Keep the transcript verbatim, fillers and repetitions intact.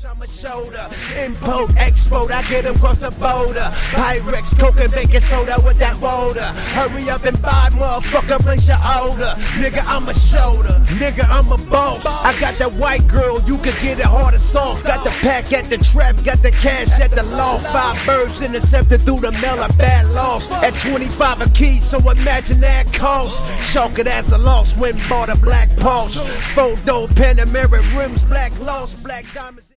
I'm a shoulder. Import, export, I get them across the border. Pyrex, coke and baking soda with that water. Hurry up and buy, motherfucker, place your order. Nigga, I'm a shoulder. Nigga, I'm a boss. I got that white girl, you can get it hard as sauce. Got the pack at the trap, got the cash at the loft. Five birds intercepted through the mail, a bad loss. At twenty-five a key, so imagine that cost. Chalk it as a loss when bought a black Porsche. Four door Panamera rims, black lost, black diamonds.